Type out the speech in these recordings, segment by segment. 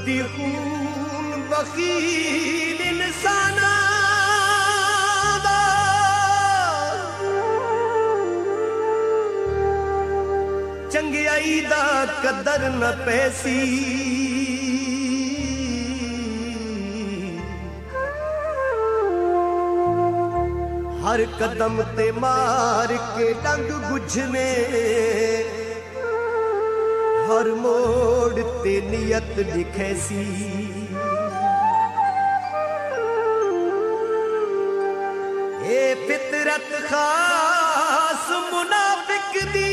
कदी खून बखील इंसाना दा चंगियाई दा कदर न पैसी हर कदम ते मार के डंग बुझने हर मोड़ ते नियत लिखे सी ए फितरत खास मुनाफिक दी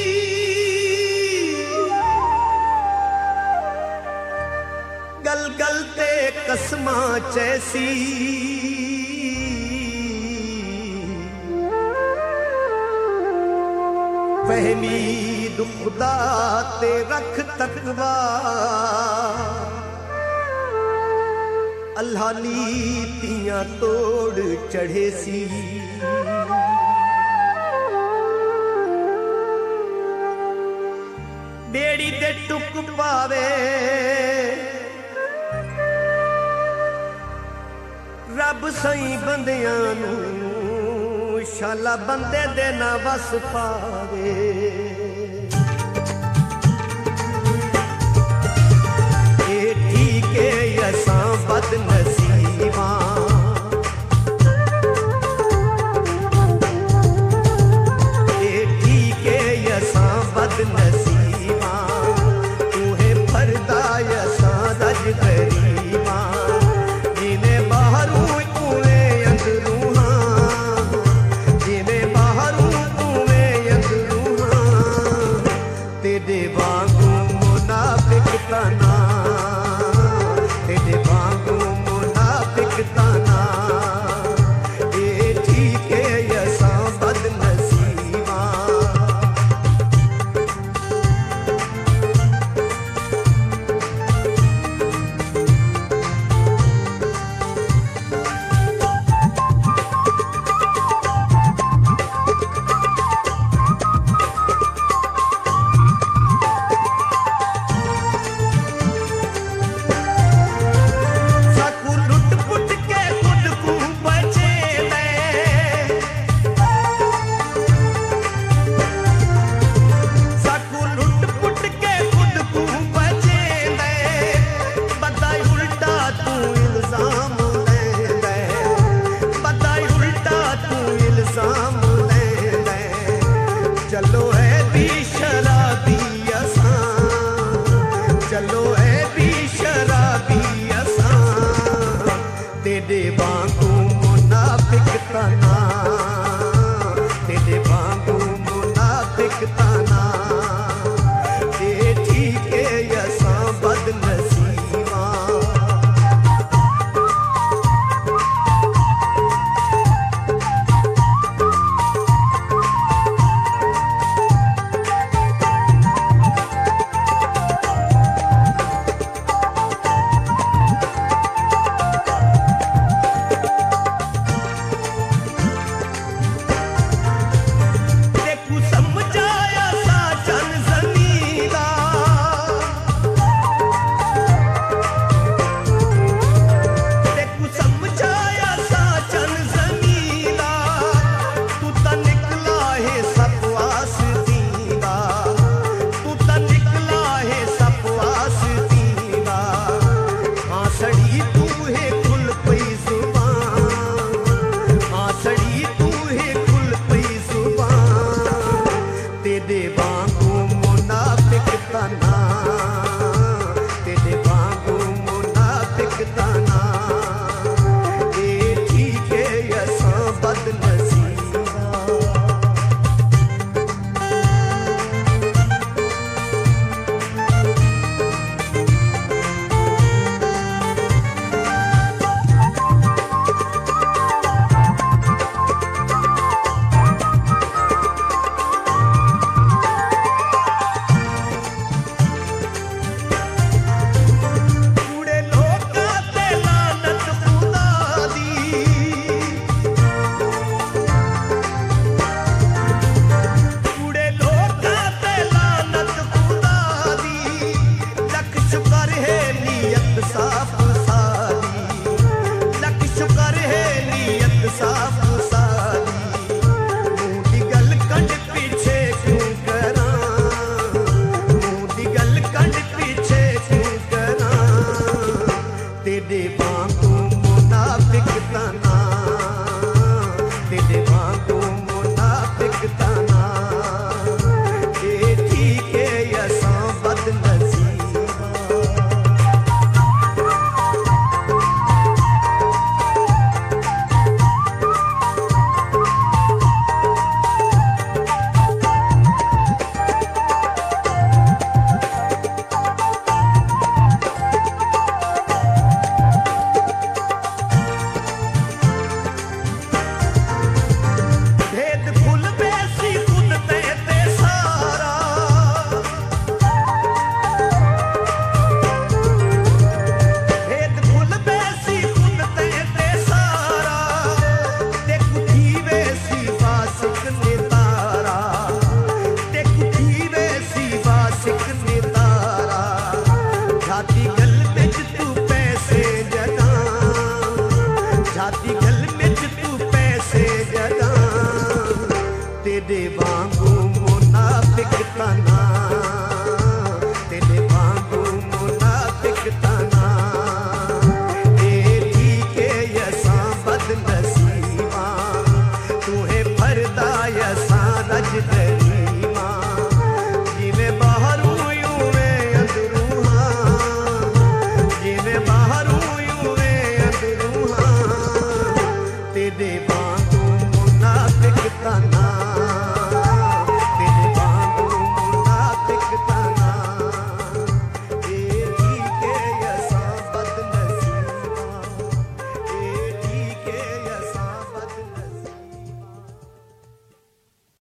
गल गल ते कसमां चैसी फहमी खुदा ते रख तकवा अल्लाह नीतियां तोड़ चढ़े सी बेड़ी दे टुक पावे रब सही बंदियां नू शाला बंदे दे ना वस पावे ए ठीक है असां बद नसीबा ए ठीक है असां बद नसीबा तू है फरदा असां रज गरीबा जिने बाहरों उवे अंदरू तेरे वांगू मुनाफिक तना तेरे वांगू मुनाफिक तना ए ठीक है असां बद नसीबा चलो है भी शराबी असां चलो है भी शराबी असां तेरे वांगू मुनाफिक तना तेरे वांगू मुनाफिक तना ए ठीक है असां बद नसीबा दिल विच तू पैसे जदा तेरे वांगू मुनाफिक तना तेरे वांगू मुनाफिक तना तेरी के यसा बदनसीबा तू है फरदा यसा रज दरीमा जिवें बाहरों यूं वे अंदरूं हां जिवें बाहरों यूं वे अंदरूं हां तेरे वांगू मुनाफिक तना